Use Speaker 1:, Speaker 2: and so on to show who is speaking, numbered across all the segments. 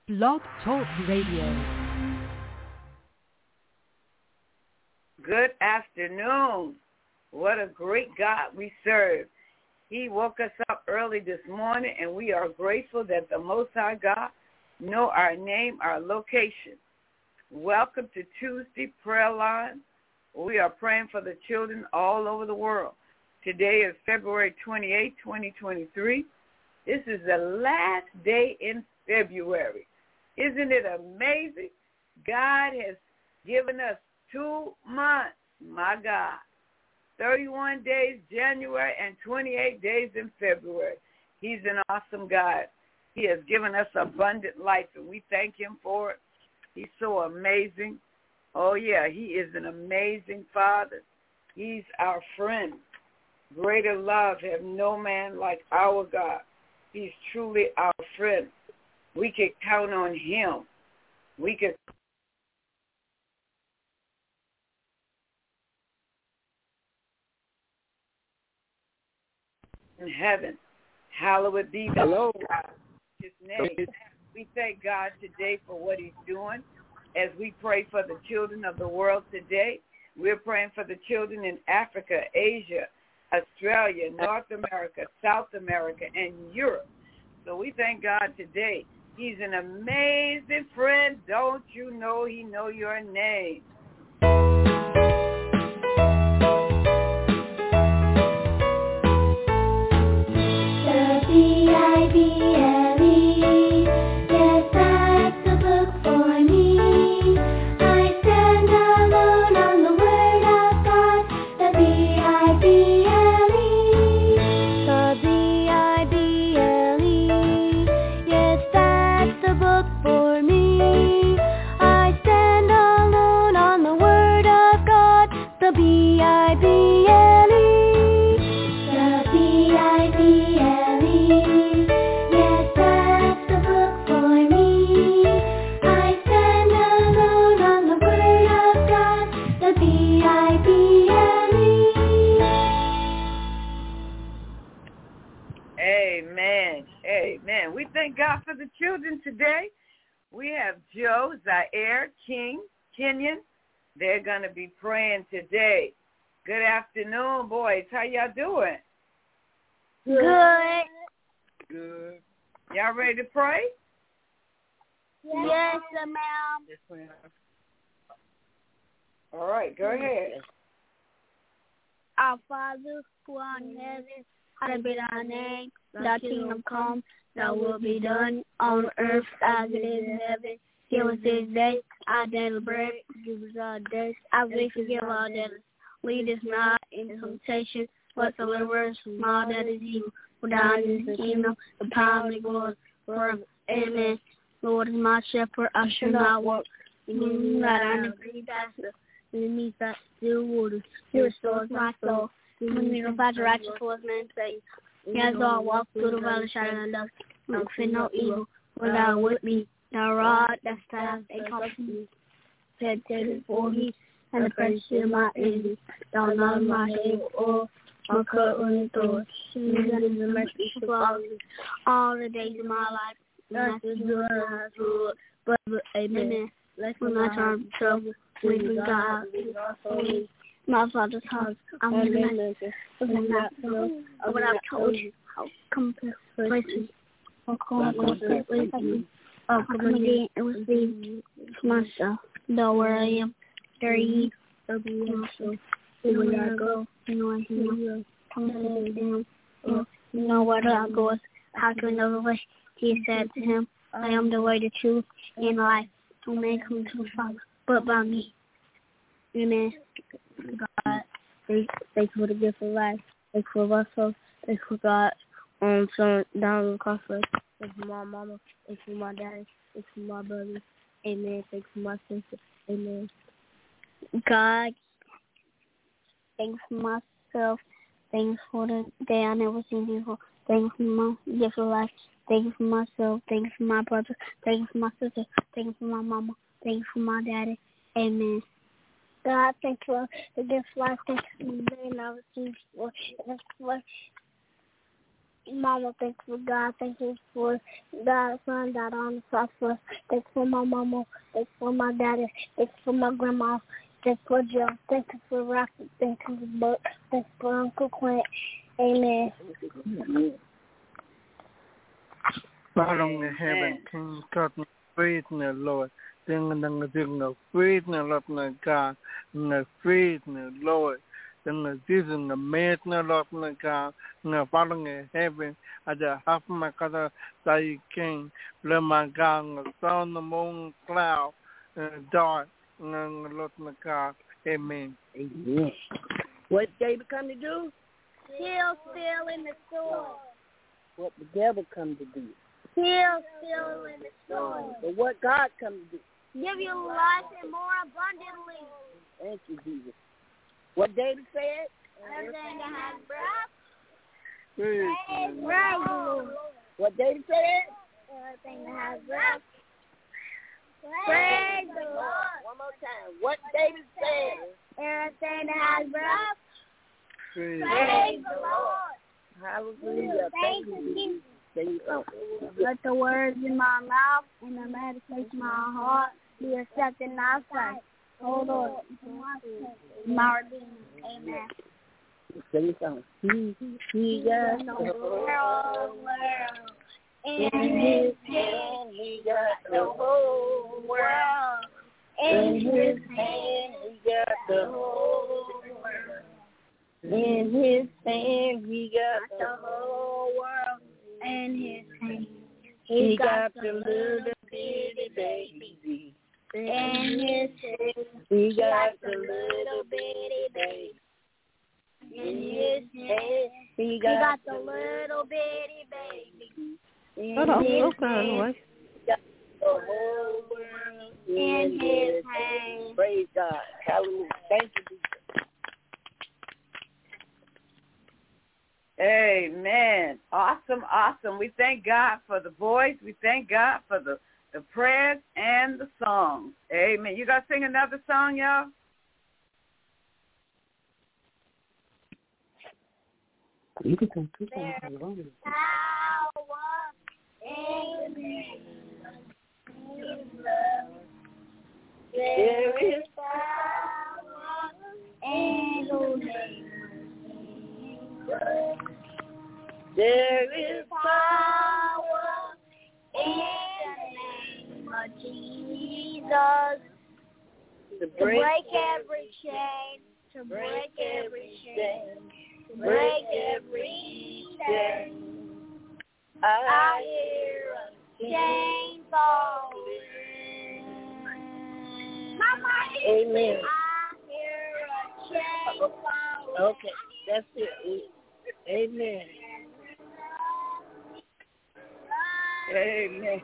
Speaker 1: Blog Talk Radio.
Speaker 2: Good afternoon. What a great God we serve. He woke us up early this morning, and we are grateful that the Most High God know our name, our location. Welcome to Tuesday Prayer Line. We are praying for the children all over the world. Today is February 28, 2023. This is the last day in February. Isn't it amazing? God has given us 2 months, my God. 31 days January and 28 days in February. He's an awesome God. He has given us abundant life, and we thank him for it. He's so amazing. Oh, yeah, he is an amazing Father. He's our friend. Greater love have no man like our God. He's truly our friend. We can count on him. We can in heaven. Hallowed be his name. We thank God today for what he's doing. As we pray for the children of the world today, we're praying for the children in Africa, Asia, Australia, North America, South America, and Europe. So we thank God today. He's an amazing friend. Don't you know he know your name? Amen. We thank God for the children today. We have Joe, Zaire, King, Kenyon. They're going to be praying today. Good afternoon, boys. How y'all doing?
Speaker 3: Good.
Speaker 2: Good. Y'all ready to pray?
Speaker 3: Yes, ma'am.
Speaker 2: Yes, ma'am. All right, go ahead.
Speaker 3: Our Father, who art in heaven, hallowed be thy name. Thy kingdom come, thy will be done on earth as it is in heaven. Give us this day our daily bread. Give us our debts as we forgive our debtors. Lead us not into temptation, but deliver us from all that is evil. For thine is the kingdom, the power, and the glory forever. Amen. Lord is my shepherd, I shall not walk. You not on the green pasture. Beneath that still waters, he restores my soul. When we about to righteous towards men's faith. Yes, I walk through the valley shadow of death. No fear, no evil. For thou with me, thy rod, thy staff, they comfort me. Head before me, and the precious of my enemies. Thou not my head, or my cup running through. Surely and the mercy shall follow me all the days of my life. And that's the good I have to But amen. When I turn from trouble, we bring God. My Father's house, I'm in the when I've told you how come places or come with me. Come again and receive myself. Know where I am. There ye will be also. Where I go, you know I hear you. Come to him. You know where I go. How to know the way? He said to him, I am the way, the truth, and life. No man come to the Father but by me. Amen. God, thank you for the gift of life. Thank you for ourselves. Thank you for God. So down the cross for us. Thank you for my mama. Thank you for my daddy. Thank you for my brother. Amen. Thank you for my sister. Amen. God, thanks for myself. Thanks for the day I never seen before. Thanks for my gift of life. Thank you for myself. Thank you for my brother. Thank you for my sister. Thank you for my mama. Thank you for my daddy. Amen. God, thank you for the gift of life. Thank you for the day I never seen before. Mama, thanks for God. Thank you for God's Son that on the cross for us. Thanks for my mama. Thanks for my daddy. Thanks for my grandma. Thanks for Joe. Thank you for Rocky. Thank you for Buck. Thanks for Uncle Clint. Amen.
Speaker 4: Father in heaven, King God, faith in the Lord. Sing the faith in the Lord, my God, and the faith in the Lord. Then the season, the maid in the Lord, my God, and the Father in heaven, at the half of my God, thy King, let my God, and the sun, the moon, cloud, and the dark, and the Lord, my God. Amen.
Speaker 5: Amen. What David come to do?
Speaker 3: Still in the store.
Speaker 5: What the devil come to do?
Speaker 3: Still in the store.
Speaker 5: But what God come to do?
Speaker 3: Give you life and more abundantly.
Speaker 5: Thank you, Jesus. What David said?
Speaker 3: Everything that has breath.
Speaker 4: Praise
Speaker 3: Praise the Lord.
Speaker 5: What David said?
Speaker 3: Everything that has breath. Praise the Lord.
Speaker 5: One more time. What David said?
Speaker 3: Everything that has breath.
Speaker 4: praise
Speaker 3: Praise the Lord.
Speaker 5: Hallelujah. Thank you, Jesus. There you go.
Speaker 3: Let the words in my mouth and the meditation of my heart be accepted in thy sight. Oh Lord, my Redeemer. Amen.
Speaker 5: Sing the song. He got the
Speaker 3: whole world
Speaker 5: in his hand. He got the whole world in his hand. He got the whole world in his hand. He got the whole world
Speaker 3: in his hand.
Speaker 5: He got the little bitty baby
Speaker 3: in his hand.
Speaker 5: He got the little bitty baby in his hand. He got the little bitty baby in his hand. He got the whole world in his hand. Praise God. Hallelujah. Thank you, Jesus.
Speaker 2: Amen. Awesome. We thank God for the voice. We thank God for the prayers and the songs. Amen. You got to sing another song, y'all?
Speaker 5: You can sing two songs.
Speaker 3: There is power in the name.
Speaker 5: There is
Speaker 3: Power in the name of Jesus
Speaker 5: to
Speaker 3: to break every chain, to break every chain, to break every chain. I hear a chain falling.
Speaker 5: Amen.
Speaker 3: I hear a chain falling.
Speaker 5: Okay, that's it. Amen.
Speaker 2: Amen.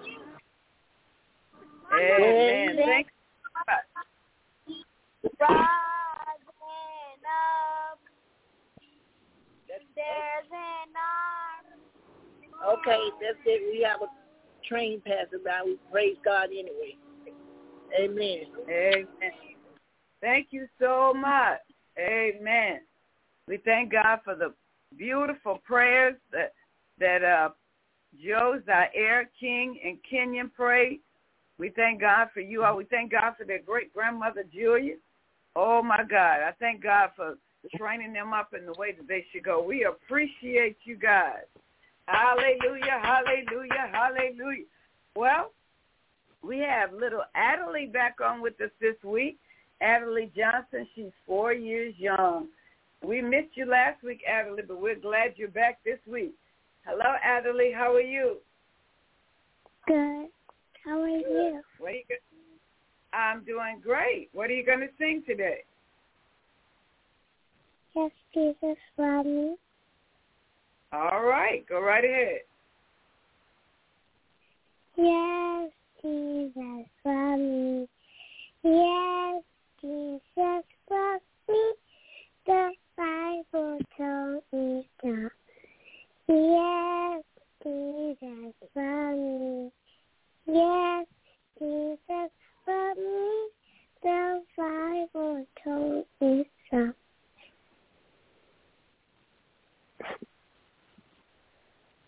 Speaker 2: Amen. Thank you.
Speaker 3: Rising up, there's an arm.
Speaker 5: Okay, that's it. We have a train passing by. We praise God anyway. Amen.
Speaker 2: Amen. Thank you so much. Amen. We thank God for the beautiful prayers that Joe, Zaire, King, and Kenyon prayed. We thank God for you all. We thank God for their great-grandmother, Julia. Oh, my God. I thank God for training them up in the way that they should go. We appreciate you guys. Hallelujah, hallelujah, hallelujah. Well, we have little Adelie back on with us this week. Adelie Johnson, she's 4 years young. We missed you last week, Adelie, but we're glad you're back this week. Hello, Adelie. How are you?
Speaker 3: Good. How are you?
Speaker 2: What are you I'm doing great. What are you going to sing today?
Speaker 3: Yes, Jesus, love me.
Speaker 2: All right. Go right ahead.
Speaker 3: Yes, Jesus, love me. Yes, Jesus, love me. The Bible told me so. Yes, Jesus, love me. Yes, Jesus, love me. The Bible told me so.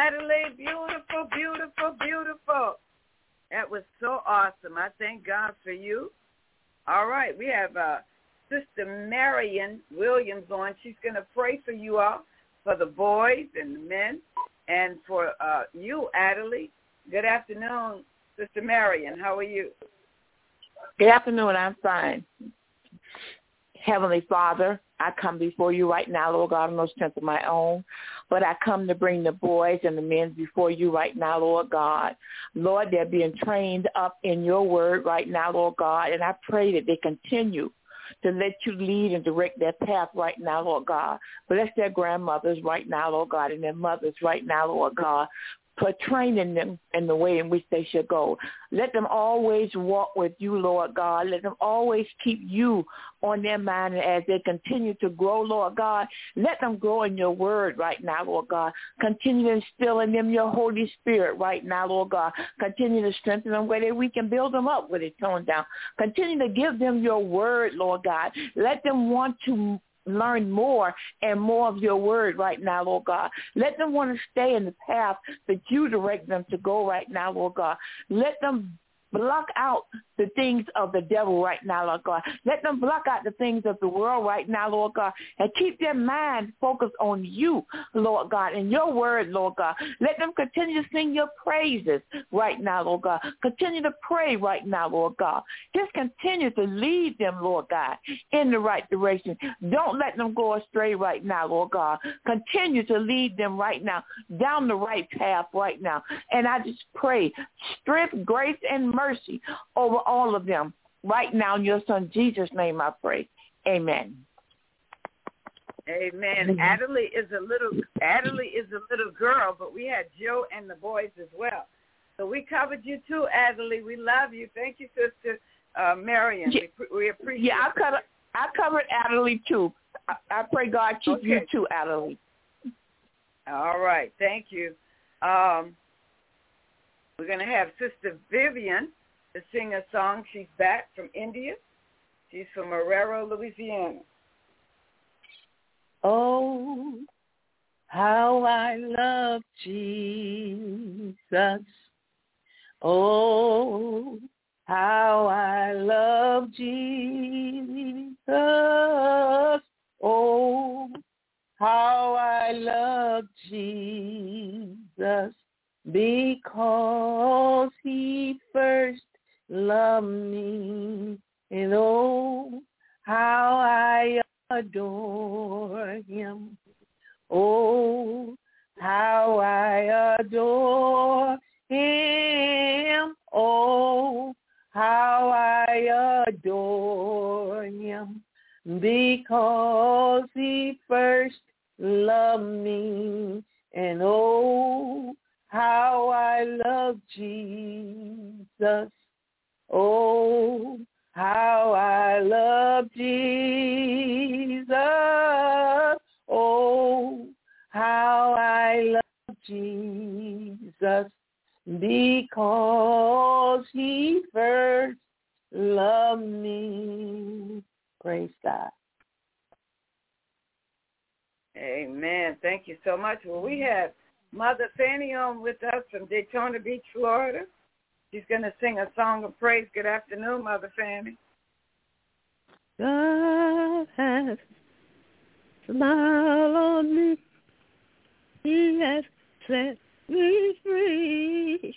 Speaker 2: Adelaide, beautiful, beautiful, beautiful. That was so awesome. I thank God for you. All right, we have Sister Marion Williams on. She's going to pray for you all, for the boys and the men, and for you, Adelaide. Good afternoon, Sister Marion. How are you?
Speaker 6: Good afternoon. I'm fine. Heavenly Father, I come before you right now, Lord God, on no strength of my own, but I come to bring the boys and the men before you right now, Lord God. Lord, they're being trained up in your word right now, Lord God, and I pray that they continue to let you lead and direct their path right now, Lord God. Bless their grandmothers right now, Lord God, and their mothers right now, Lord God, for training them in the way in which they should go. Let them always walk with you, Lord God. Let them always keep you on their mind as they continue to grow, Lord God. Let them grow in your word right now, Lord God. Continue to instill in them your Holy Spirit right now, Lord God. Continue to strengthen them where we can build them up where they're torn down. Continue to give them your word, Lord God. Let them want to learn more and more of your word right now, Lord God. Let them want to stay in the path that you direct them to go right now, Lord God. Let them block out the things of the devil right now, Lord God. Let them block out the things of the world right now, Lord God, and keep their mind focused on you, Lord God, and your word, Lord God. Let them continue to sing your praises right now, Lord God. Continue to pray right now, Lord God. Just continue to lead them, Lord God, in the right direction. Don't let them go astray right now, Lord God. Continue to lead them right now down the right path right now. And I just pray strength, grace, and mercy over all of them right now in your son Jesus' name I pray. Amen.
Speaker 2: Amen. Adelaide is a little girl, but we had Joe and the boys as well. So we covered you too, Adelaide. We love you. Thank you, Sister Marion.
Speaker 6: Yeah.
Speaker 2: We appreciate
Speaker 6: it. Yeah, I covered Adelaide too. I pray God keep you too, Adelaide.
Speaker 2: All right. Thank you. We're going to have Sister Vivian to sing a song. She's back from India. She's from Marrero, Louisiana.
Speaker 7: Oh, how I love Jesus. Oh, how I love Jesus. Oh, how I love Jesus. Because he first loved me, and oh, how I adore him. Oh, how I adore him. Oh, how I adore him. Because he first loved me, and oh, how I love Jesus. Oh, how I love Jesus. Oh, how I love Jesus. Because he first loved me. Praise God.
Speaker 2: Amen. Thank you so much. Well, we have Mother Fanny on with us from Daytona Beach, Florida. She's going to sing a song of praise. Good afternoon, Mother Fanny.
Speaker 1: God has smiled on me. He has set me free.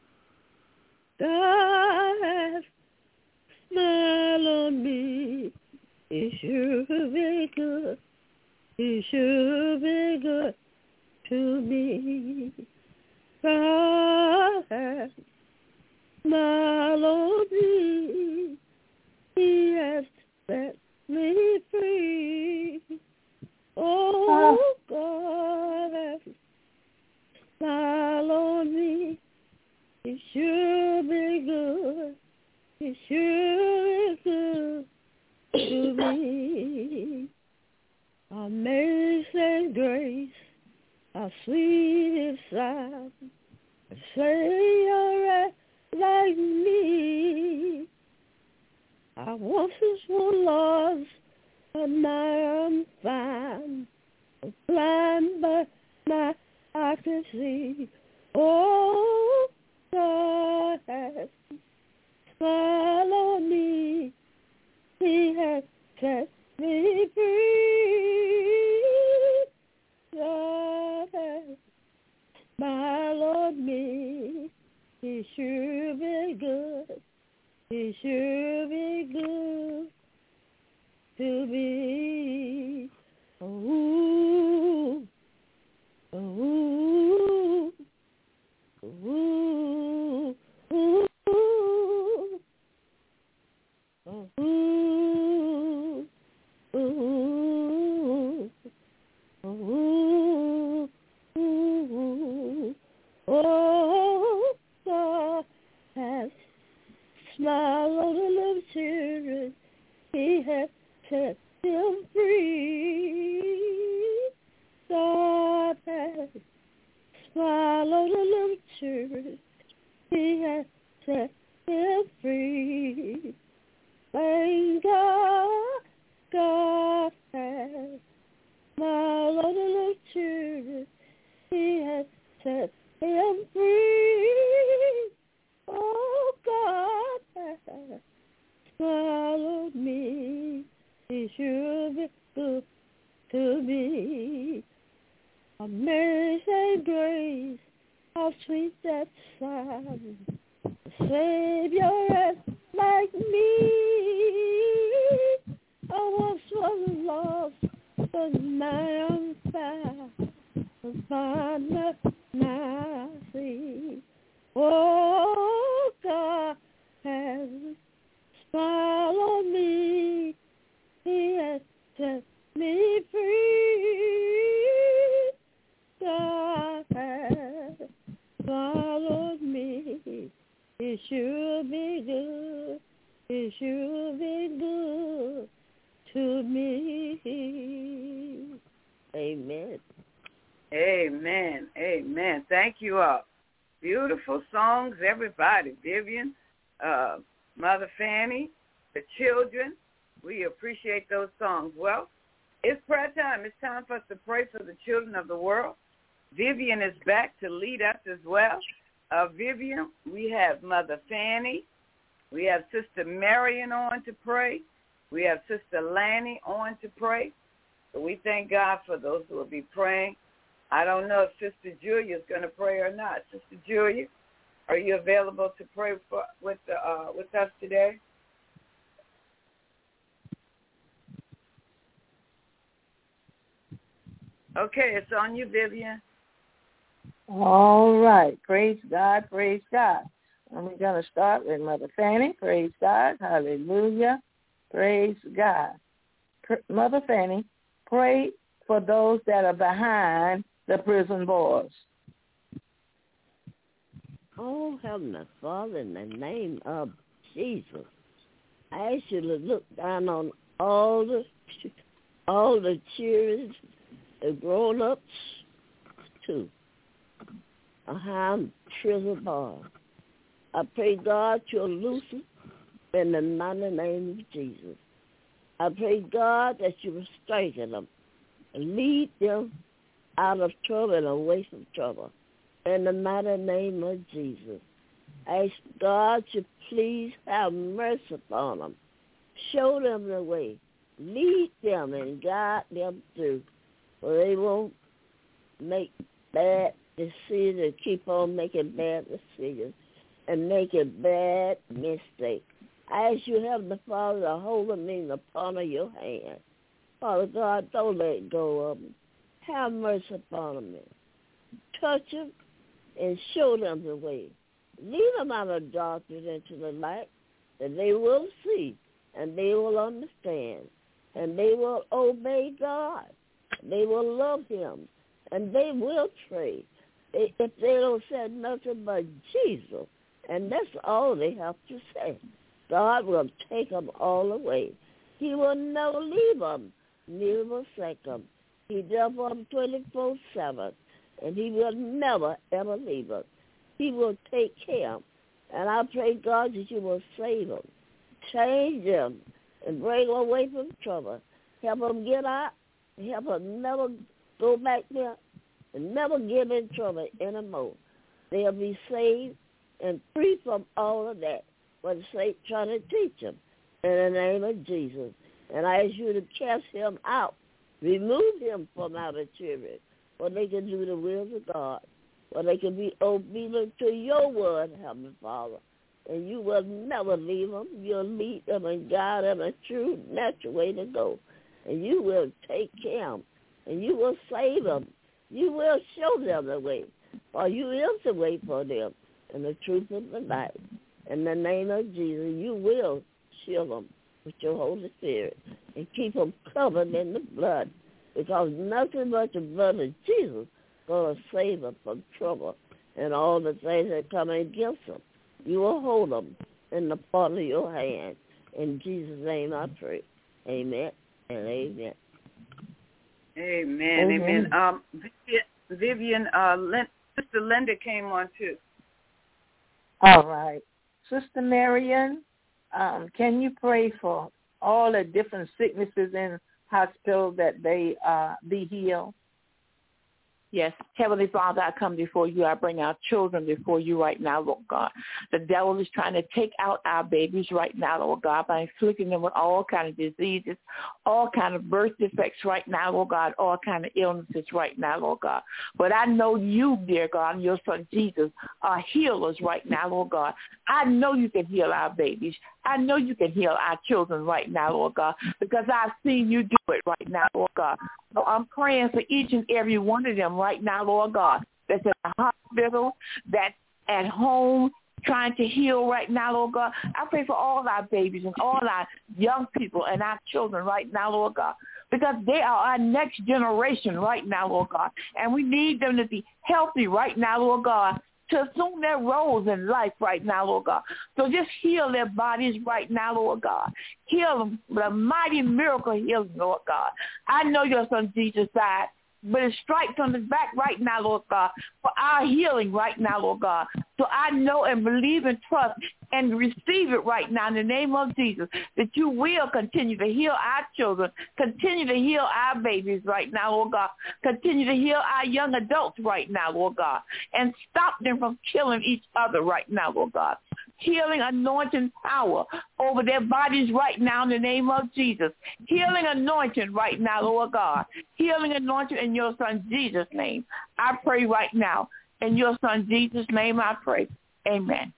Speaker 1: God has smiled on me. He sure be good. He sure be good to me. God has smiled on me. He has set me free. Oh, God has smiled on me. He sure be good. He sure is good to me. Amazing grace, how sweet is sound, a Savior like me. I once was lost, but now I'm found. I'm blind, but now I I can see. Oh, God has smiled on me. He has set me free. God has smiled on me. He sure be good. He sure be good to me. Ooh, ooh, ooh, ooh, ooh, ooh, ooh, ooh. Oh, God has smiled on the little children. He has set them free. God has smiled on the little children. He has set them free. Thank God, God has smiled on the little children. He has set them free. Oh, God has smiled on me. He should be good to me. Amazing grace, how sweet that sound. The Savior is like me. I once was lost, but now I'm found. Father, now I see. Oh, God has smiled on me. He has set me free. God has smiled on me. It should be good. It should be good to me. Amen.
Speaker 2: Amen. Amen. Thank you all. Beautiful songs, everybody. Vivian, Mother Fanny, the children. We appreciate those songs. Well, it's prayer time. It's time for us to pray for the children of the world. Vivian is back to lead us as well. Vivian, we have Mother Fanny. We have Sister Marion on to pray. We have Sister Lanny on to pray. So we thank God for those who will be praying. I don't know if Sister Julia is going to pray or not. Sister Julia, are you available to pray with us today? Okay, it's on you, Vivian.
Speaker 7: All right. Praise God. Praise God. And we're going to start with Mother Fanny. Praise God. Hallelujah. Praise God. Mother Fanny, pray for those that are behind the prison bars.
Speaker 1: Oh, Heavenly Father, in the name of Jesus, I ask you to look down on all the children, the grown-ups, too, behind prison bars. I pray, God, you'll loosen in the mighty name of Jesus. I pray, God, that you will strengthen them and lead them out of trouble and away from trouble. In the mighty name of Jesus. I ask God to please have mercy upon them. Show them the way. Lead them and guide them through. So they won't make bad decisions, keep on making bad decisions and making bad mistakes. I ask you, Heavenly Father, to hold them in the palm of your hand. Father God, don't let go of them. Have mercy upon them. Touch them and show them the way. Lead them out of darkness into the light, that they will see and they will understand and they will obey God. They will love him and they will pray. If they don't say nothing but Jesus, and that's all they have to say, God will take them all away. He will never leave them, neither forsake them. He does for them 24/7, and he will never, ever leave us. He will take care of them. And I pray, God, that you will save them, change them, and bring them away from trouble. Help them get out, help them never go back there. and never get in trouble anymore. They'll be saved and free from all of that, what Satan trying to teach them. In the name of Jesus. And I ask you to cast him out. Remove him from our children, so they can do the will of God, so they can be obedient to your word, Heavenly Father. And you will never leave them. You'll lead them and guide them a true, natural way to go. And you will take care of them. And you will save them. You will show them the way. For you is the way for them and the truth of the life. In the name of Jesus, you will shield them with your Holy Spirit and keep them covered in the blood, because nothing but the blood of Jesus is going to save them from trouble and all the things that come against them. You will hold them in the palm of your hand. In Jesus' name I pray. Amen and amen.
Speaker 2: Amen. Amen. Vivian, Sister Linda came on too.
Speaker 7: All right. Sister Marion, can you pray for all the different sicknesses in hospitals that they be healed?
Speaker 6: Yes. Heavenly Father, I come before you. I bring our children before you right now, Lord God. The devil is trying to take out our babies right now, Lord God, by inflicting them with all kinds of diseases, all kinds of birth defects right now, Lord God, all kinds of illnesses right now, Lord God. But I know you, dear God, and your son Jesus are healers right now, Lord God. I know you can heal our babies. I know you can heal our children right now, Lord God, because I've seen you do it right now, Lord God. So I'm praying for each and every one of them right now, Lord God, that's in the hospital, that's at home trying to heal right now, Lord God. I pray for all our babies and all our young people and our children right now, Lord God, because they are our next generation right now, Lord God, and we need them to be healthy right now, Lord God, to assume their roles in life right now, Lord God. So just heal their bodies right now, Lord God. Heal them with a mighty miracle healing, Lord God. I know your son Jesus died, but it strikes on his back right now, Lord God, for our healing right now, Lord God. So I know and believe and trust and receive it right now in the name of Jesus, that you will continue to heal our children, continue to heal our babies right now, Lord God, continue to heal our young adults right now, Lord God, and stop them from killing each other right now, Lord God. Healing anointing power over their bodies right now in the name of Jesus. Healing anointing right now, Lord God. Healing anointing in your son Jesus' name. I pray right now. In your son Jesus' name I pray. Amen.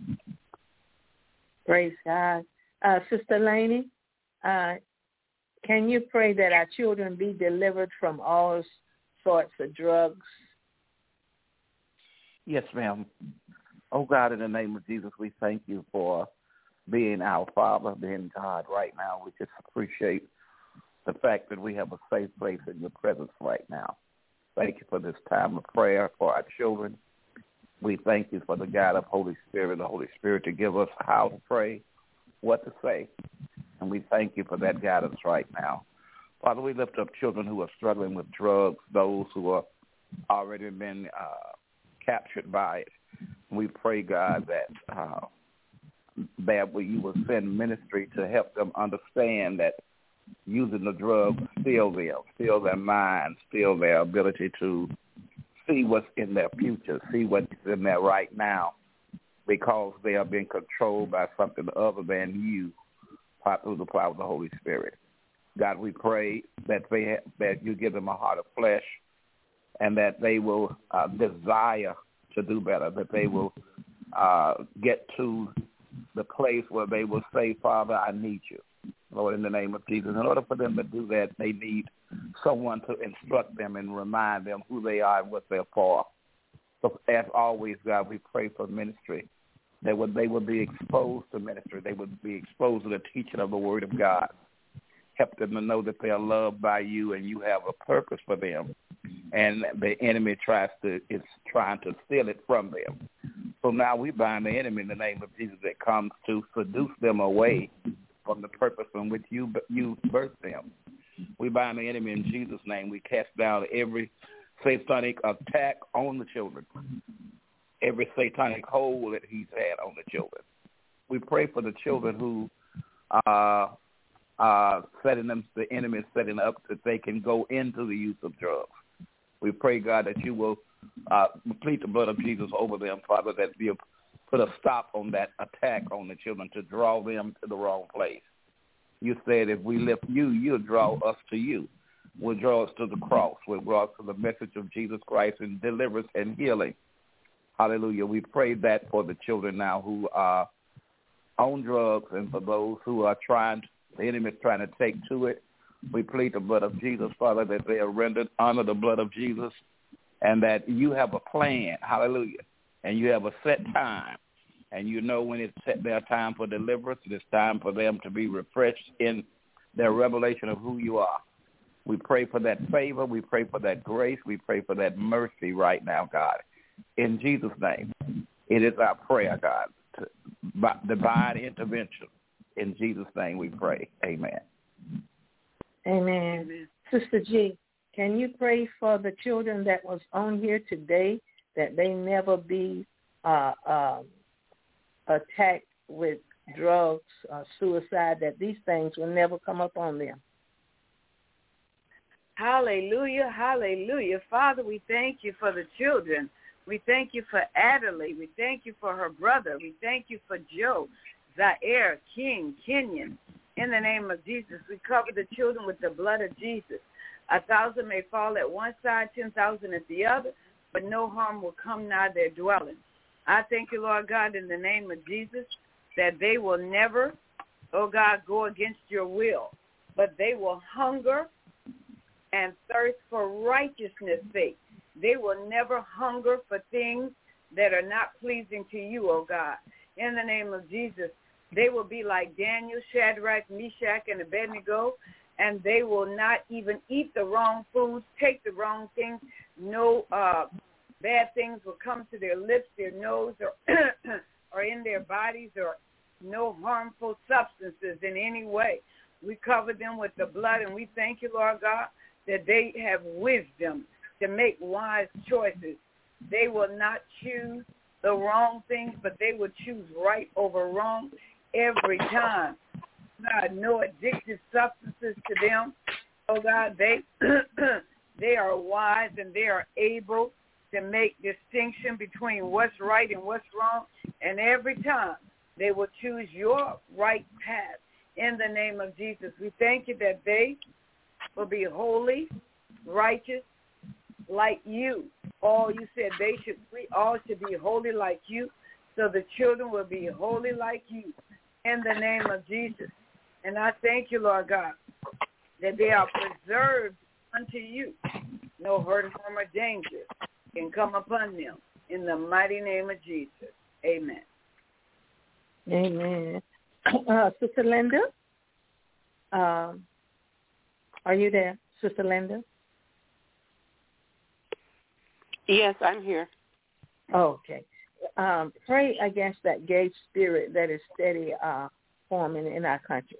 Speaker 7: Praise God. Sister Laney, can you pray that our children be delivered from all sorts of drugs?
Speaker 8: Yes, ma'am. Oh, God, in the name of Jesus, we thank you for being our Father, being God right now. We just appreciate the fact that we have a safe place in your presence right now. Thank you for this time of prayer for our children. We thank you for the God of Holy Spirit, the Holy Spirit to give us how to pray, what to say. And we thank you for that guidance right now. Father, we lift up children who are struggling with drugs, those who are already been captured by it. We pray, God, that you will send ministry to help them understand that using the drugs steal their minds, steal their ability to see what's in their future, see what's in there right now, because they are being controlled by something other than you through the power of the Holy Spirit. God, we pray that that you give them a heart of flesh and that they will desire to do better, that they will get to the place where they will say, Father, I need you. Lord, in the name of Jesus. In order for them to do that, they need someone to instruct them and remind them who they are and what they're for. So as always, God, we pray for ministry, that they would be exposed to ministry. They would be exposed to the teaching of the Word of God. Help them to know that they are loved by you and you have a purpose for them. And the enemy is trying to steal it from them. So now we bind the enemy in the name of Jesus that comes to seduce them away from the purpose in which you birthed them. We bind the enemy in Jesus' name. We cast down every satanic attack on the children, every satanic hold that he's had on the children. We pray for the children who the enemy is setting up that they can go into the use of drugs. We pray, God, that you will plead the blood of Jesus over them, Father, that you'll put a stop on that attack on the children to draw them to the wrong place. You said if we lift you, you'll draw us to you. Will draw us to the cross. Will draw us to the message of Jesus Christ and deliverance and healing. Hallelujah. We pray that for the children now who are on drugs and for those who are the enemy is trying to take to it. We plead the blood of Jesus, Father, that they are rendered under the blood of Jesus and that you have a plan. Hallelujah. And you have a set time. And you know when it's set their time for deliverance, it's time for them to be refreshed in their revelation of who you are. We pray for that favor. We pray for that grace. We pray for that mercy right now, God. In Jesus' name, it is our prayer, God, divine intervention. In Jesus' name we pray. Amen.
Speaker 7: Amen. Sister G, can you pray for the children that was on here today, that they never be attacked with drugs, suicide, that these things will never come up on them?
Speaker 2: Hallelujah, hallelujah. Father, we thank you for the children. We thank you for Adelaide. We thank you for her brother. We thank you for Joe, Zaire, King, Kenyon. In the name of Jesus, we cover the children with the blood of Jesus. 1,000 may fall at one side, 10,000 at the other, but no harm will come nigh their dwelling. I thank you, Lord God, in the name of Jesus, that they will never, oh God, go against your will, but they will hunger and thirst for righteousness' sake. They will never hunger for things that are not pleasing to you, oh God. In the name of Jesus, they will be like Daniel, Shadrach, Meshach, and Abednego, and they will not even eat the wrong foods, take the wrong things. No bad things will come to their lips, their nose, or in their bodies, or no harmful substances in any way. We cover them with the blood, and we thank you, Lord God, that they have wisdom to make wise choices. They will not choose the wrong things, but they will choose right over wrong every time. God, no addictive substances to them. Oh, God, they are wise and they are able to make distinction between what's right and what's wrong. And every time they will choose your right path. In the name of Jesus, we thank you that they will be holy, righteous, like you. You said we all should be holy like you, so the children will be holy like you. In the name of Jesus. And I thank you, Lord God, that they are preserved unto you. No hurt, harm, or danger can come upon them. In the mighty name of Jesus. Amen.
Speaker 7: Amen. Sister Linda, are you there, Sister Linda?
Speaker 9: Yes, I'm here.
Speaker 7: Okay. Pray against that gay spirit that is steady forming in our country.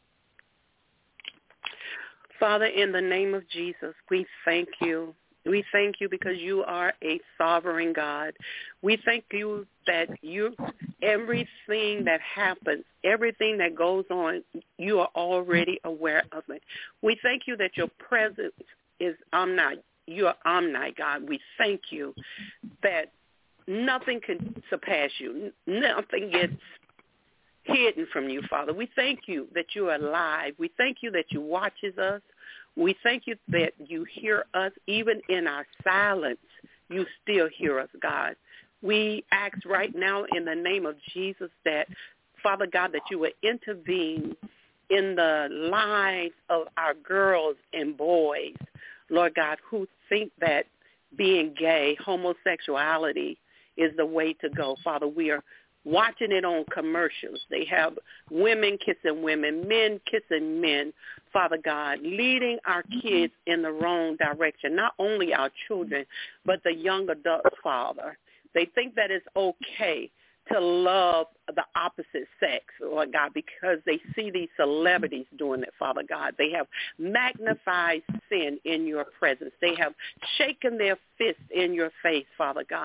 Speaker 9: Father, in the name of Jesus, we thank you. We thank you because you are a sovereign God. We thank you that everything that happens, everything that goes on, you are already aware of it. We thank you that your presence is omnipotent. You are omnipotent, God. We thank you that nothing can surpass you. Nothing gets hidden from you, Father. We thank you that you are alive. We thank you that you watches us. We thank you that you hear us. Even in our silence, you still hear us, God. We ask right now in the name of Jesus that, Father God, that you would intervene in the lives of our girls and boys, Lord God, who think that being gay, homosexuality is the way to go. Father, we are watching it on commercials. They have women kissing women, men kissing men, Father God, leading our kids in the wrong direction, not only our children, but the young adults, Father. They think that it's okay to love the opposite sex, Lord God, because they see these celebrities doing it, Father God. They have magnified sin in your presence. They have shaken their fist in your face, Father God.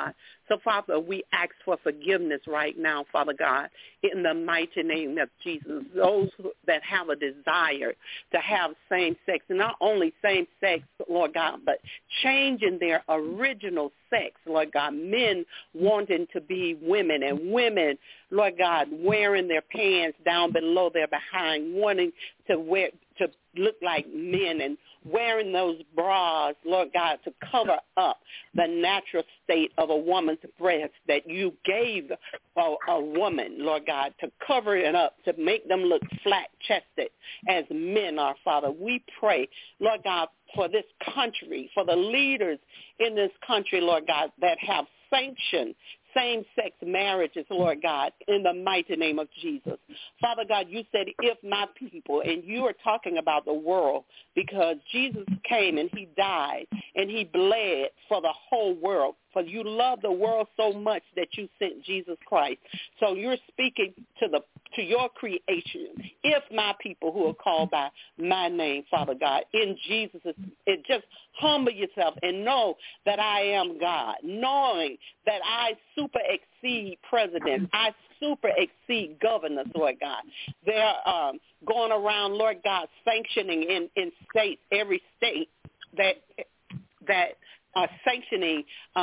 Speaker 9: So, Father, we ask for forgiveness right now, Father God, in the mighty name of Jesus. Those that have a desire to have same sex, and not only same sex, Lord God, but changing their original sex, Lord God, men wanting to be women and women, Lord God, wearing their pants down below their behind, wanting to look like men and wearing those bras, Lord God, to cover up the natural state of a woman's breast that you gave a woman, Lord God, to cover it up, to make them look flat-chested as men are, Father. We pray, Lord God, for this country, for the leaders in this country, Lord God, that have sanctioned same-sex marriages, Lord God, in the mighty name of Jesus. Father God, you said, if my people, and you are talking about the world, because Jesus came and he died and he bled for the whole world. For you love the world so much that you sent Jesus Christ. So you're speaking to your creation. If my people who are called by my name, Father God, in Jesus, it just humble yourself and know that I am God, knowing that I super exceed presidents. I super exceed governors, Lord God. They're going around, Lord God, sanctioning in states, every state that are sanctioning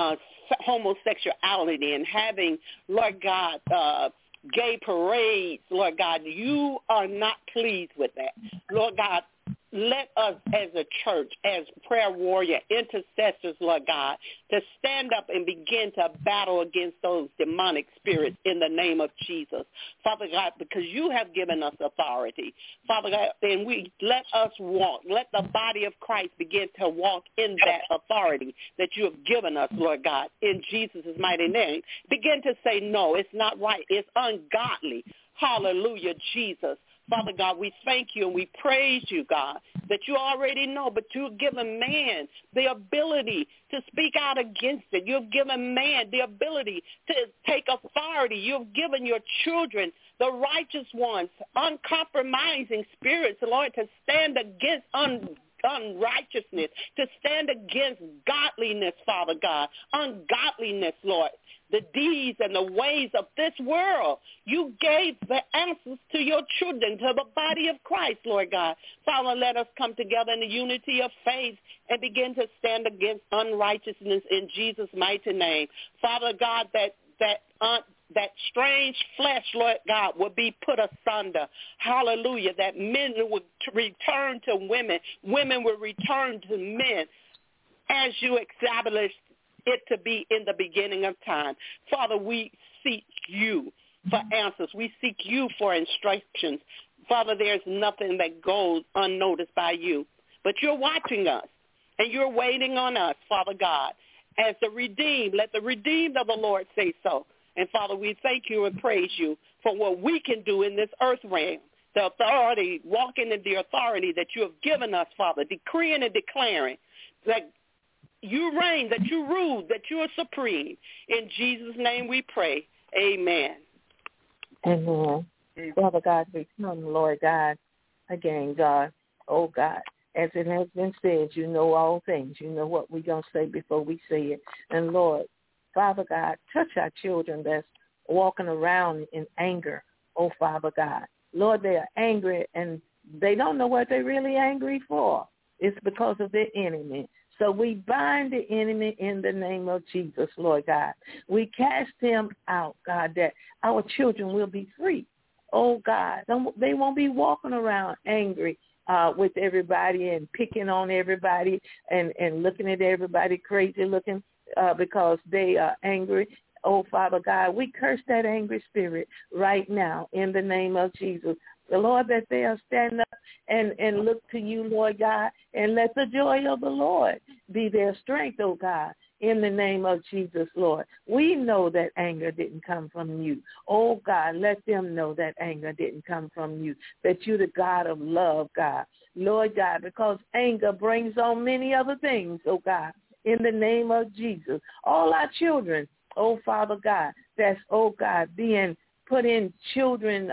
Speaker 9: homosexuality and having, Lord God, gay parades, Lord God. You are not pleased with that. Lord God, let us as a church, as prayer warrior, intercessors, Lord God, to stand up and begin to battle against those demonic spirits in the name of Jesus. Father God, because you have given us authority. Father God, and let us walk. Let the body of Christ begin to walk in that authority that you have given us, Lord God, in Jesus' mighty name. Begin to say, no, it's not right. It's ungodly. Hallelujah, Jesus. Father God, we thank you and we praise you, God, that you already know, but you've given man the ability to speak out against it. You've given man the ability to take authority. You've given your children, the righteous ones, uncompromising spirits, Lord, to stand against unrighteousness, to stand against godliness, Father God, ungodliness, Lord, the deeds and the ways of this world. You gave the answers to your children, to the body of Christ, Lord God. Father, let us come together in the unity of faith and begin to stand against unrighteousness in Jesus' mighty name. Father God, that strange flesh, Lord God, will be put asunder. Hallelujah. That men would return to women. Women will return to men as you established it to be in the beginning of time. Father, we seek you for answers. We seek you for instructions. Father, there's nothing that goes unnoticed by you. But you're watching us, and you're waiting on us, Father God, as the redeemed. Let the redeemed of the Lord say so. And, Father, we thank you and praise you for what we can do in this earth realm, the authority, walking in the authority that you have given us, Father, decreeing and declaring that you reign, that you rule, that you are supreme. In Jesus' name we pray. Amen.
Speaker 7: Amen. Father God, we come, Lord God, again, God, oh God, as it has been said, you know all things. You know what we're going to say before we say it. And, Lord, Father God, touch our children that's walking around in anger, oh Father God. Lord, they are angry and they don't know what they're really angry for. It's because of their enemy. So we bind the enemy in the name of Jesus, Lord God. We cast him out, God, that our children will be free. Oh, God, they won't be walking around angry with everybody and picking on everybody and looking at everybody crazy looking because they are angry. Oh, Father God, we curse that angry spirit right now in the name of Jesus. The Lord, that they'll stand up and look to you, Lord God, and let the joy of the Lord be their strength, oh God, in the name of Jesus, Lord. We know that anger didn't come from you. Oh, God, let them know that anger didn't come from you, that you're the God of love, God. Lord God, because anger brings on many other things, oh God, in the name of Jesus. All our children, oh, Father God, that's, oh, God, being put in children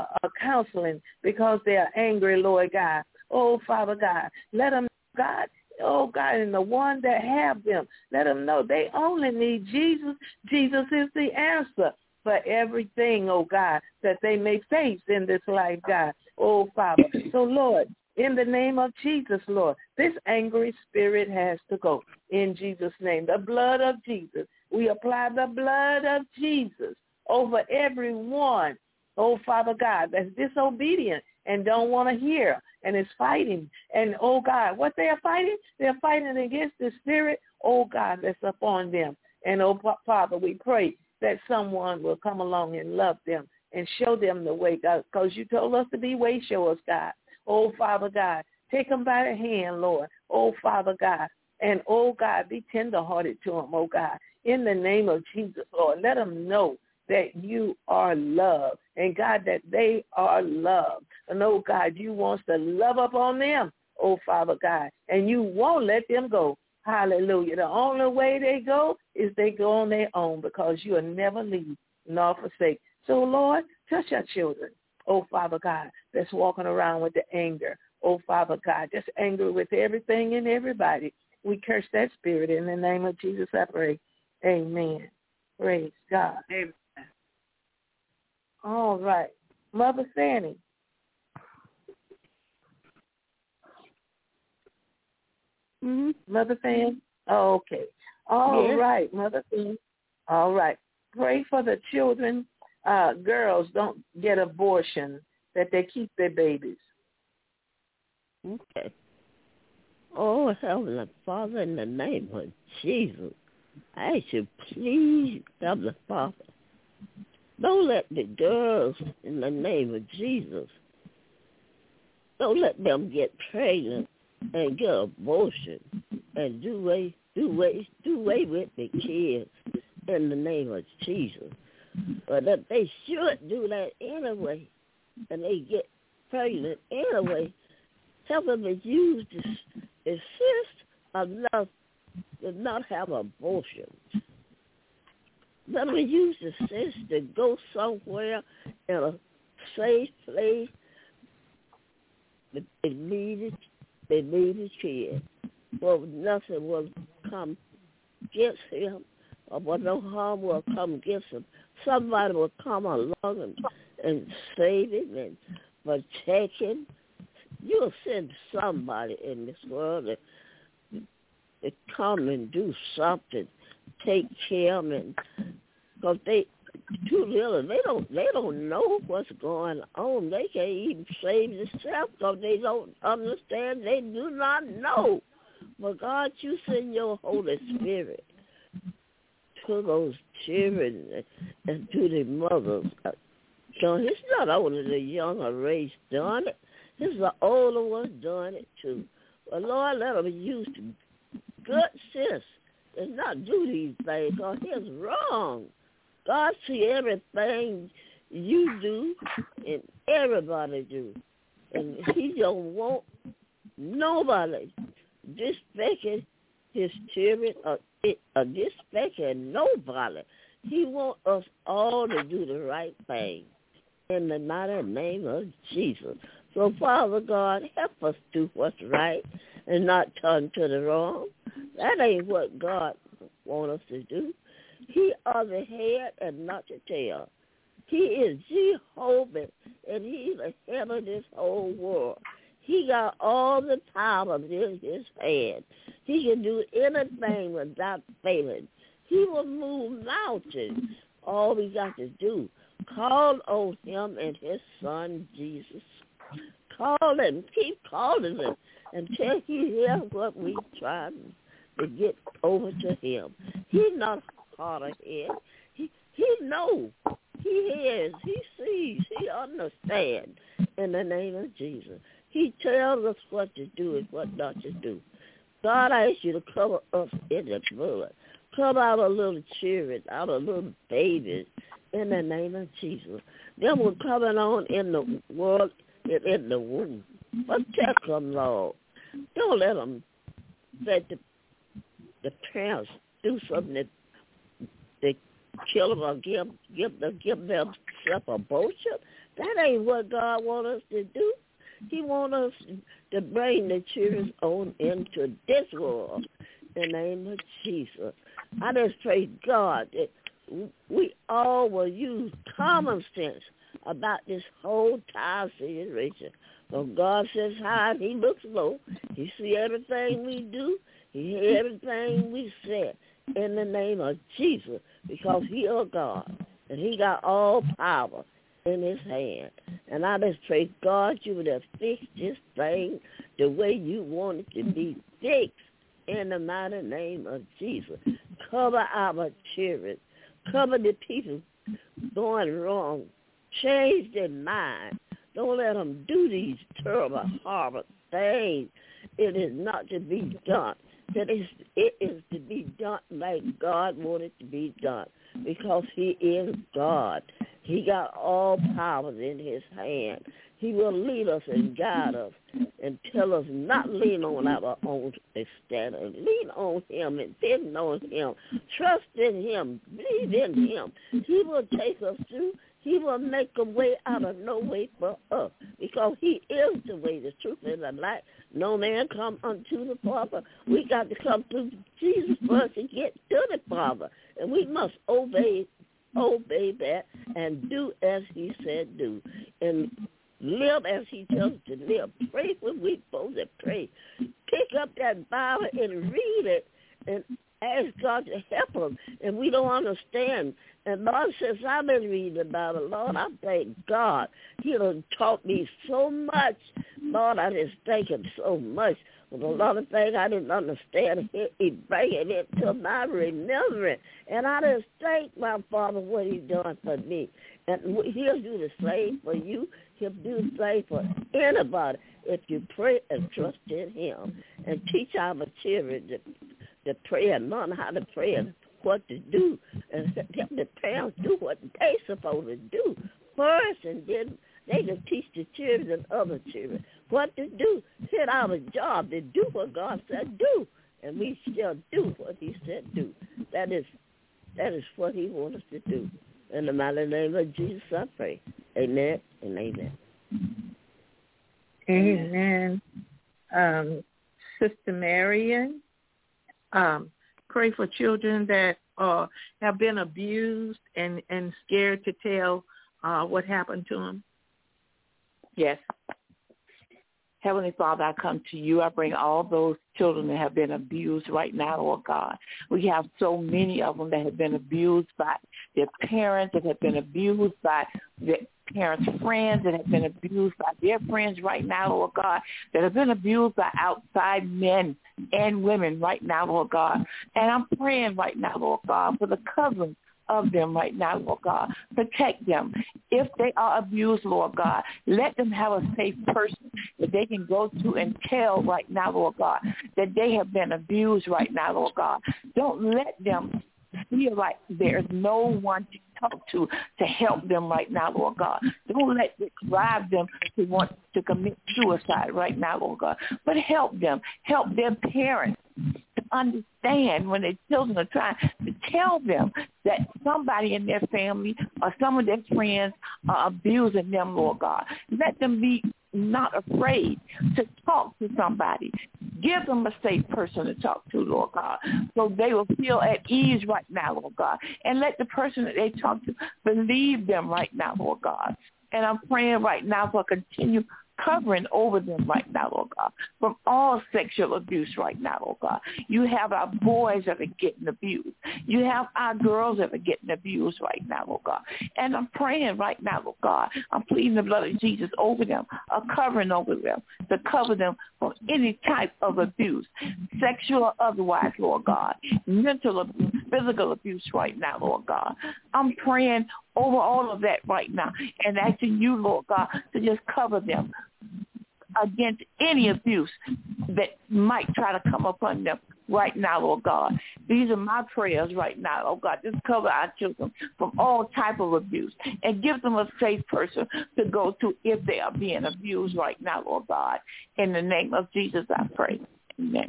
Speaker 7: counseling because they are angry, Lord God. Oh, Father God, let them, God, oh God, and the one that have them, let them know they only need Jesus. Jesus is the answer for everything, oh God, that they may face in this life, God, oh Father. So, Lord, in the name of Jesus, Lord, this angry spirit has to go in Jesus' name. The blood of Jesus. We apply the blood of Jesus over everyone, oh Father God, that's disobedient and don't want to hear and is fighting. And, oh God, what they are fighting? They're fighting against the spirit, oh God, that's upon them. And, oh Father, we pray that someone will come along and love them and show them the way, God, because you told us to be way showers, God. Oh, Father God, take them by the hand, Lord. Oh, Father God. And, oh, God, be tenderhearted to them, oh, God. In the name of Jesus, Lord, let them know that you are love. And, God, that they are loved. And, oh, God, you want to love upon them, oh, Father God. And you won't let them go. Hallelujah. The only way they go is they go on their own because you will never leave nor forsake. So, Lord, touch our children. Oh, Father God, that's walking around with the anger. Oh, Father God, just angry with everything and everybody. We curse that spirit in the name of Jesus, I pray. Amen. Praise God.
Speaker 2: Amen.
Speaker 7: All right. Mother Fanny.
Speaker 1: Mm-hmm.
Speaker 7: Mother Fanny? Oh, okay. All
Speaker 1: Yes.
Speaker 7: right, Mother Fanny. All right. Pray for the children. Girls don't get abortion, that they keep their babies.
Speaker 1: Okay. Oh, Heavenly Father, in the name of Jesus, I ask you, please, Heavenly Father, don't let the girls, in the name of Jesus, don't let them get pregnant and get abortion and do away with the kids in the name of Jesus. But that they should do that anyway, and they get pregnant anyway. Help them to use the assist enough to not have abortion. Let them use the assist to go somewhere in a safe place. They need a kid. Well, nothing will come against him, or no harm will come against him. Somebody will come along and save him and protect him. You'll send somebody in this world to come and do something, take care of him, because they too little. They don't know what's going on. They can't even save themselves because they don't understand. They do not know. But God, you send your Holy Spirit to those children and to the mothers. So it's not only the younger race doing it, it's the older ones doing it too. But Lord, let them use good sense and not do these things because it's wrong. God see everything you do and everybody do. And he don't want nobody disrespecting his children or disrespecting nobody. He wants us all to do the right thing in the mighty name of Jesus. So, Father God, help us do what's right and not turn to the wrong. That ain't what God wants us to do. He is the head and not the tail. He is Jehovah, and he's the head of this whole world. He got all the power in his hand. He can do anything without failing. He will move mountains. All we got to do, call on him and his son, Jesus. Call him. Keep calling him until he hears what we trying to get over to him. He's not hard of head. He knows. He hears. He sees. He understands in the name of Jesus. He tells us what to do and what not to do. God, I ask you to cover us in the blood. Cover our little children, our little babies, in the name of Jesus. Them were coming on in the world and in the womb. Protect them, Lord. Don't let them let the parents do something that kill them or give themselves abortion. That ain't what God wants us to do. He wants us to bring the children on into this world in the name of Jesus. I just pray, God, that we all will use common sense about this whole entire situation. So God says high and he looks low. He see everything we do. He hear everything we say in the name of Jesus, because he is God and he got all power in his hand. And I just pray, God, you would have fixed this thing the way you want it to be fixed in the mighty name of Jesus. Cover our children. Cover the people going wrong. Change their mind. Don't let them do these terrible, horrible things. It is not to be done. It is to be done like God wanted to be done, because he is God. He got all powers in his hand. He will lead us and guide us and tell us not lean on our own understanding. Lean on him and depend on him. Trust in him. Believe in him. He will take us through. He will make a way out of no way for us, because he is the way, the truth, and the light. No man come unto the Father. We got to come through Jesus first to get to the Father. And we must obey that and do as he said do. And live as he tells us to live. Pray when we're supposed to pray. Pick up that Bible and read it and ask God to help us. And we don't understand. And Lord says, I've been reading the Bible. Lord, I thank God. He done taught me so much. Lord, I just thank him so much. But a lot of things I didn't understand, he bringing it to my remembrance. And I just thank my Father what he's done for me. And he'll do the same for you. He'll do the same for anybody if you pray and trust in him. And teach our children to pray and learn how to pray and what to do, and help the parents do what they're supposed to do first, and then they can teach the children and other children what to do. It's our job to do what God said do, and we shall do what he said do. That is what he wants us to do. In the mighty name of Jesus, I pray. Amen and amen.
Speaker 7: Amen. Sister Marion, pray for children that have been abused and scared to tell what happened to them.
Speaker 6: Yes. Heavenly Father, I come to you. I bring all those children that have been abused right now, Lord God. We have so many of them that have been abused by their parents, that have been abused by their parents' friends, that have been abused by their friends right now, Lord God, that have been abused by outside men and women right now, Lord God. And I'm praying right now, Lord God, for the covering of them right now, Lord God. Protect them. If they are abused, Lord God, let them have a safe person that they can go to and tell right now, Lord God, that they have been abused right now, Lord God. Don't let them feel like there's no one to talk to help them right now, Lord God. Don't let it drive them to want to commit suicide right now, Lord God. But help them. Help their parents to understand when their children are trying to tell them that somebody in their family or some of their friends are abusing them, Lord God. Let them be not afraid to talk to somebody. Give them a safe person to talk to, Lord God, so they will feel at ease right now, Lord God. And let the person that they talk to believe them right now, Lord God. And I'm praying right now for continued covering over them right now, Lord God, from all sexual abuse right now, Lord God. You have our boys that are getting abused. You have our girls that are getting abused right now, Lord God. And I'm praying right now, Lord God. I'm pleading the blood of Jesus over them, a covering over them, to cover them from any type of abuse, sexual or otherwise, Lord God, mental abuse, physical abuse right now, Lord God. I'm praying over all of that right now and asking you, Lord God, to just cover them against any abuse that might try to come upon them right now, Lord God. These are my prayers right now, oh God. Just cover our children from all type of abuse and give them a safe person to go to if they are being abused right now, Lord God. In the name of Jesus, I pray. Amen.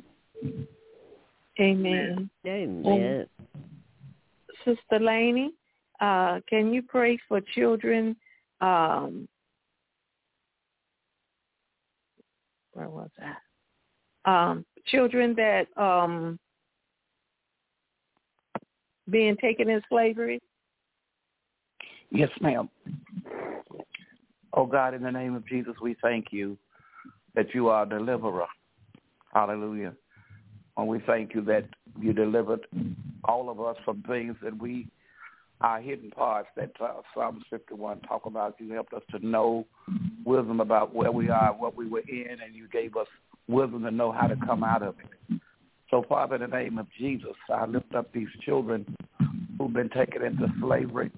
Speaker 7: Amen.
Speaker 1: Amen.
Speaker 7: Sister Laney, can you pray for children where was that? Children that being taken in slavery.
Speaker 8: Yes, ma'am. Oh, God, in the name of Jesus, we thank you that you are a deliverer. Hallelujah. And we thank you that you delivered all of us from things that our hidden parts that Psalm 51 talk about. You helped us to know wisdom about where we are, what we were in, and you gave us wisdom to know how to come out of it. So, Father, in the name of Jesus, I lift up these children who've been taken into slavery,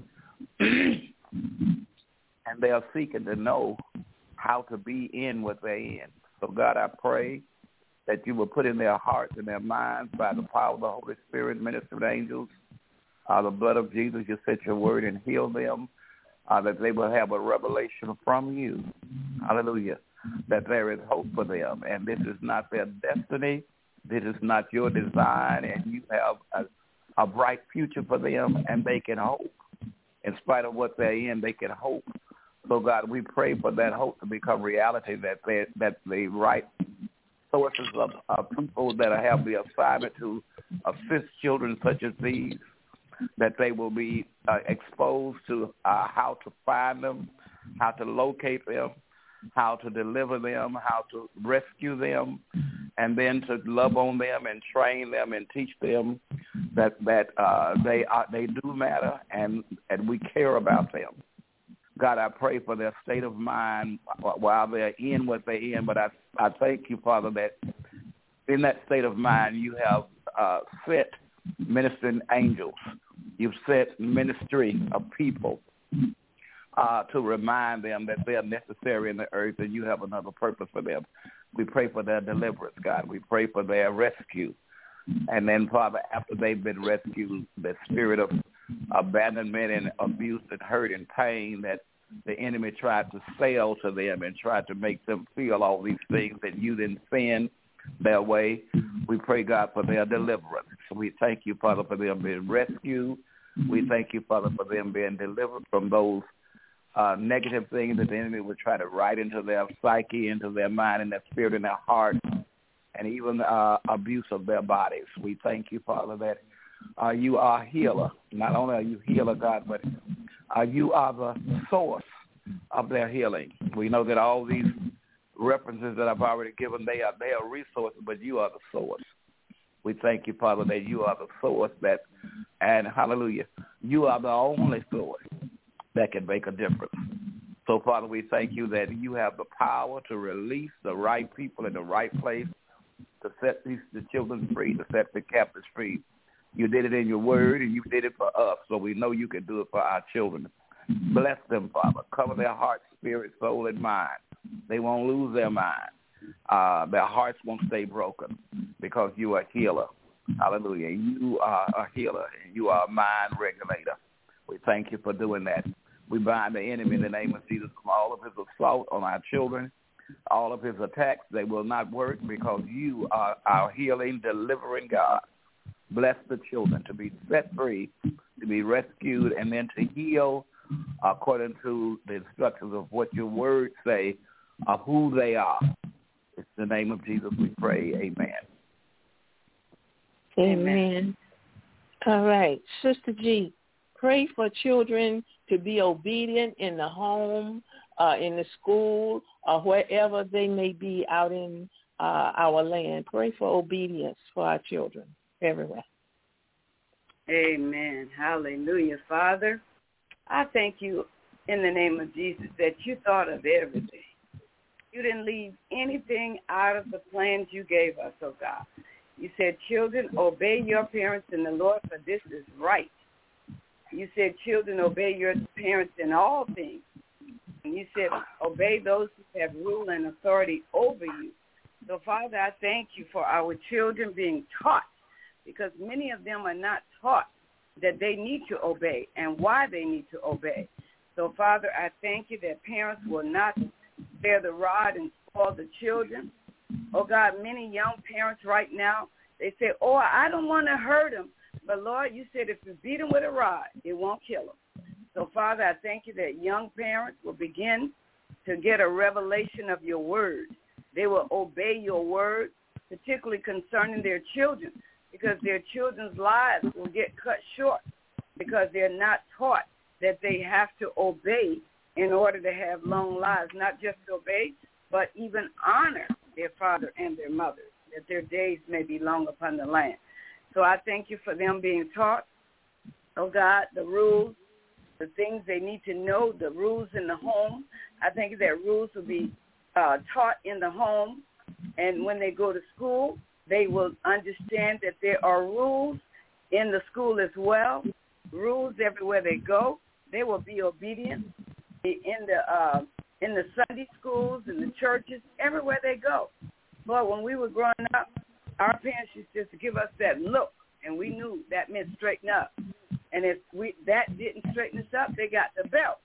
Speaker 8: and they are seeking to know how to be in what they're in. So, God, I pray that you will put in their hearts and their minds by the power of the Holy Spirit, ministering angels, the blood of Jesus, you sent your word and heal them, that they will have a revelation from you. Hallelujah. That there is hope for them, and this is not their destiny. This is not your design, and you have a bright future for them, and they can hope. In spite of what they're in, they can hope. So, God, we pray for that hope to become reality, that the right sources of people that have the assignment to assist children such as these, that they will be exposed to how to find them, how to locate them, how to deliver them, how to rescue them, and then to love on them and train them and teach them that they do matter and we care about them. God, I pray for their state of mind while they're in what they're in, but I thank you, Father, that in that state of mind you have set ministering angels. You've set ministry of people to remind them that they are necessary in the earth and you have another purpose for them. We pray for their deliverance, God. We pray for their rescue. And then, Father, after they've been rescued, the spirit of abandonment and abuse and hurt and pain that the enemy tried to sell to them and tried to make them feel all these things that you didn't send their way. We pray, God, for their deliverance. We thank you, Father, for them being rescued. We thank you, Father, for them being delivered from those negative things that the enemy would try to write into their psyche, into their mind, and their spirit, and their heart, and even abuse of their bodies. We thank you, Father, that you are a healer. Not only are you a healer, God, but you are the source of their healing. We know that all these references that I've already given, they are resources, but you are the source. We thank you, Father, that you are the source and hallelujah, you are the only source that can make a difference. So, Father, we thank you that you have the power to release the right people in the right place, to set the children free, to set the captives free. You did it in your word, and you did it for us, so we know you can do it for our children. Bless them, Father. Cover their heart, spirit, soul, and mind. They won't lose their mind. Their hearts won't stay broken because you are a healer. Hallelujah. You are a healer, and you are a mind regulator. We thank you for doing that. We bind the enemy in the name of Jesus from all of his assault on our children, all of his attacks. They will not work because you are our healing, delivering God. Bless the children to be set free, to be rescued, and then to heal according to the instructions of what your words say of who they are. It's in the name of Jesus we pray. Amen.
Speaker 7: Amen. All right. Sister G, pray for children to be obedient in the home, in the school, or wherever they may be out in our land. Pray for obedience for our children everywhere.
Speaker 2: Amen. Hallelujah. Father, I thank you in the name of Jesus that you thought of everything. You didn't leave anything out of the plans you gave us, oh God. You said, children, obey your parents in the Lord, for this is right. You said, children, obey your parents in all things. And you said, obey those who have rule and authority over you. So, Father, I thank you for our children being taught, because many of them are not taught that they need to obey and why they need to obey. So, Father, I thank you that parents will not bear the rod and spoil the children. Oh, God, many young parents right now, they say, oh, I don't want to hurt them. But, Lord, you said if you beat them with a rod, it won't kill them. So, Father, I thank you that young parents will begin to get a revelation of your word, They will obey your word, particularly concerning their children, because their children's lives will get cut short because they're not taught that they have to obey in order to have long lives, not just obey, but even honor their father and their mother, that their days may be long upon the land. So I thank you for them being taught, oh God, the rules, the things they need to know, the rules in the home. I think that rules will be taught in the home, and when they go to school, they will understand that there are rules in the school as well, rules everywhere they go. They will be obedient in the Sunday schools, in the churches, everywhere they go. But when we were growing up, our parents used just to give us that look, and we knew that meant straighten up. And if that didn't straighten us up, they got the belt.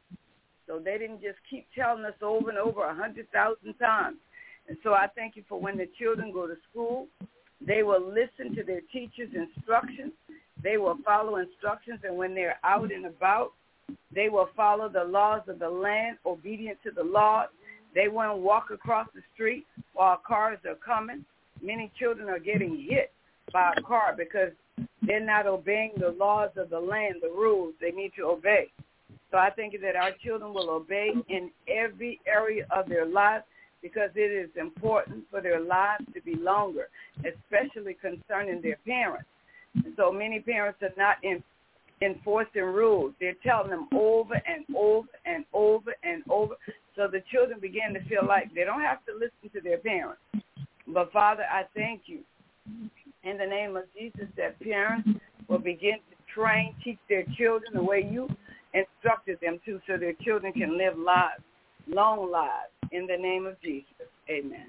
Speaker 2: So they didn't just keep telling us over and over 100,000 times. And so I thank you for when the children go to school, they will listen to their teachers' instructions. They will follow instructions. And when they're out and about, they will follow the laws of the land, obedient to the laws. They won't walk across the street while cars are coming. Many children are getting hit by a car because they're not obeying the laws of the land, the rules they need to obey. So I think that our children will obey in every area of their lives because it is important for their lives to be longer, especially concerning their parents. And so many parents are not enforcing rules. They're telling them over and over and over and over. So the children begin to feel like they don't have to listen to their parents. But, Father, I thank you in the name of Jesus that parents will begin to teach their children the way you instructed them to so their children can live lives, long lives, in the name of Jesus. Amen.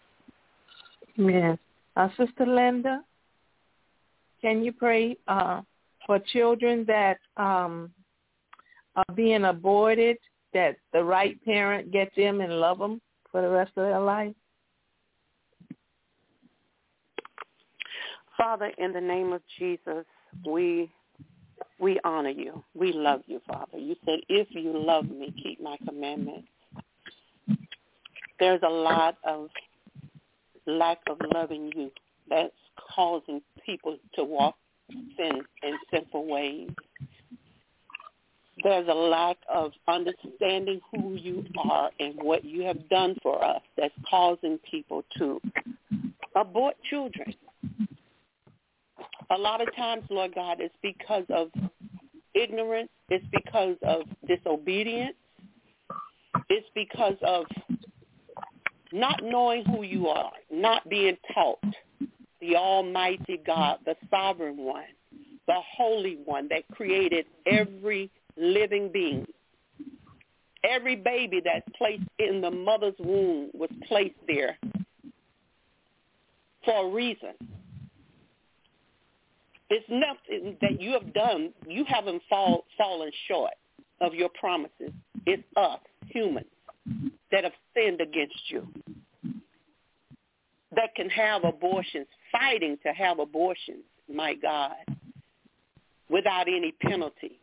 Speaker 7: Amen. Sister Linda, can you pray for children that are being aborted, that the right parent gets them and love them for the rest of their life?
Speaker 9: Father, in the name of Jesus, we honor you. We love you, Father. You said, if you love me, keep my commandments. There's a lot of lack of loving you that's causing people to walk in sinful ways. There's a lack of understanding who you are and what you have done for us that's causing people to abort children. A lot of times, Lord God, it's because of ignorance. It's because of disobedience. It's because of not knowing who you are, not being taught the Almighty God, the Sovereign One, the Holy One that created every living being. Every baby that's placed in the mother's womb was placed there for a reason. It's nothing that you have done. You haven't fallen short of your promises. It's us, humans, that have sinned against you, that can have abortions, fighting to have abortions, my God, without any penalty.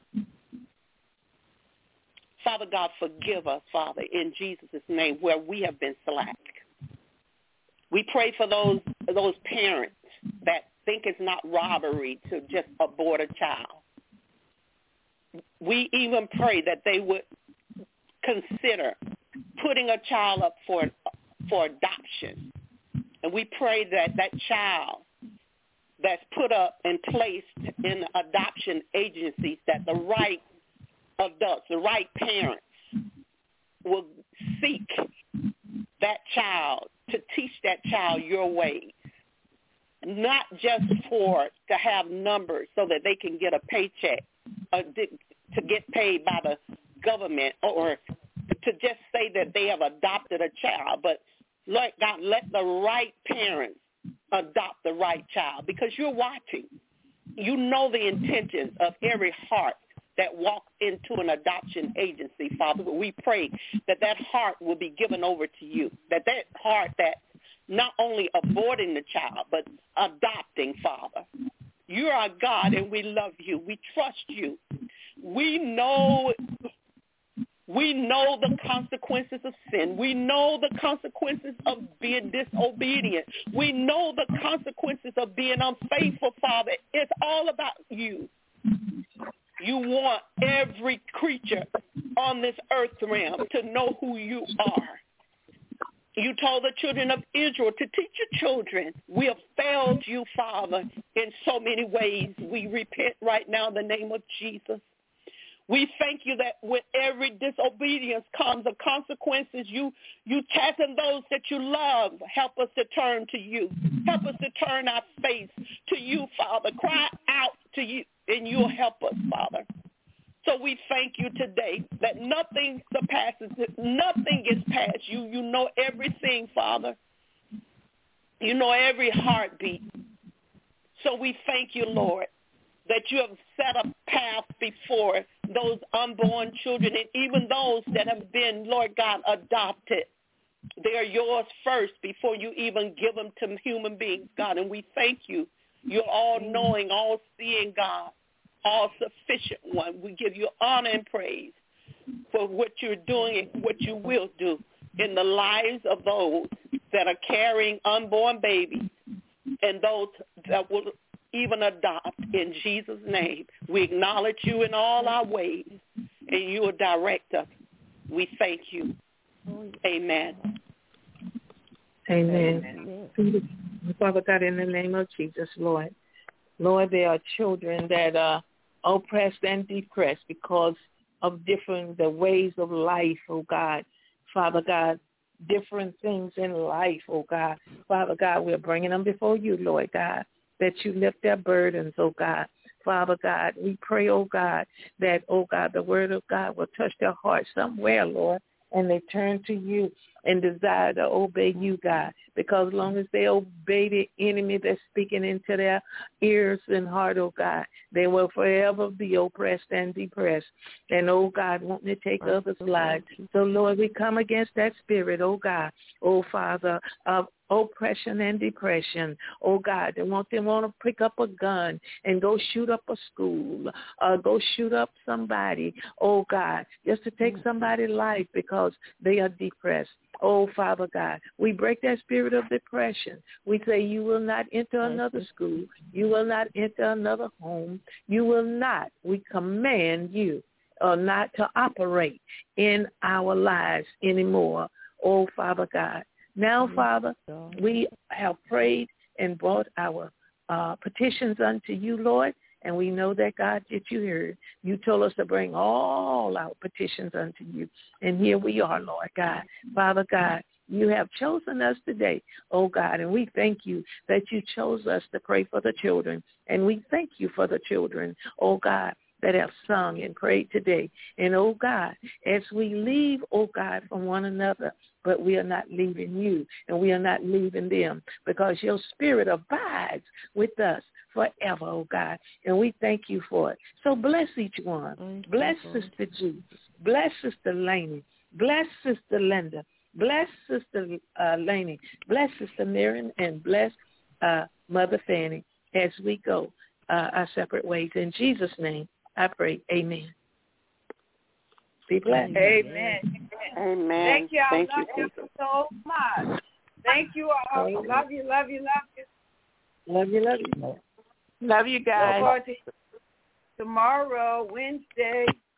Speaker 9: Father God, forgive us, Father, in Jesus' name, where we have been slack. We pray for those parents that think it's not robbery to just abort a child. We even pray that they would consider putting a child up for adoption. And we pray that that child that's put up and placed in adoption agencies, that the right adults, the right parents will seek that child to teach that child your ways. Not just to have numbers so that they can get a paycheck, to get paid by the government, or to just say that they have adopted a child, but Lord God, let the right parents adopt the right child, because you're watching. You know the intentions of every heart that walks into an adoption agency, Father. But we pray that that heart will be given over to you, that heart that not only aborting the child, but adopting, Father. You are God, and we love you. We trust you. We know We know the consequences of sin. We know the consequences of being disobedient. We know the consequences of being unfaithful, Father. It's all about you. You want every creature on this earth realm to know who you are. You told the children of Israel to teach your children. We have failed you, Father, in so many ways. We repent right now in the name of Jesus. We thank you that with every disobedience comes the consequences. You chasten those that you love. Help us to turn to you. Help us to turn our face to you, Father. Cry out to you, and you'll help us, Father. So we thank you today that nothing surpasses it. Nothing gets past you. You know everything, Father. You know every heartbeat. So we thank you, Lord, that you have set a path before those unborn children and even those that have been, Lord God, adopted. They are yours first before you even give them to human beings, God. And we thank you. You're all-knowing, all-seeing God, all-sufficient one. We give you honor and praise for what you're doing and what you will do in the lives of those that are carrying unborn babies and those that will even adopt. In Jesus' name, we acknowledge you in all our ways, and you will direct us. We thank you. Amen.
Speaker 7: Amen. Father God, in the name of Jesus, Lord, there are children that are oppressed and depressed because of the ways of life, oh God. Father God, different things in life, oh God. Father God, we're bringing them before you, Lord God, that you lift their burdens, oh God. Father God, we pray, oh God, that, oh God, the word of God will touch their hearts somewhere, Lord, and they turn to you and desire to obey you, God, because as long as they obey the enemy that's speaking into their ears and heart, oh God, they will forever be oppressed and depressed. And, oh God, wanting to take others' lives. So, Lord, we come against that spirit, oh God, oh Father, of oppression and depression, oh God. They want to pick up a gun and go shoot up a school, go shoot up somebody, oh God, just to take somebody's life because they are depressed. Oh, Father God, we break that spirit of depression. We say you will not enter another school. You will not enter another home. You will not. We command you not to operate in our lives anymore. Oh, Father God. Now, Father, we have prayed and brought our petitions unto you, Lord, and we know that, God, that you heard. You told us to bring all our petitions unto you, and here we are, Lord God. Father God, you have chosen us today, oh God, and we thank you that you chose us to pray for the children, and we thank you for the children, oh God, that have sung and prayed today. And, oh God, as we leave, oh God, from one another, but we are not leaving you and we are not leaving them because your spirit abides with us forever, oh God. And we thank you for it. So bless each one. Bless Sister G. Bless Sister Laney. Bless Sister Linda. Bless Sister Laney. Bless Sister Miriam and bless Mother Fanny as we go our separate ways. In Jesus' name, I pray. Amen. Be blessed.
Speaker 2: Amen.
Speaker 9: Amen.
Speaker 2: Thank you.
Speaker 9: Thank
Speaker 2: I love you so much. Thank you all. Love you, love you, love you.
Speaker 7: Love you, love you.
Speaker 6: Love you guys.
Speaker 2: Look forward to tomorrow, Wednesday.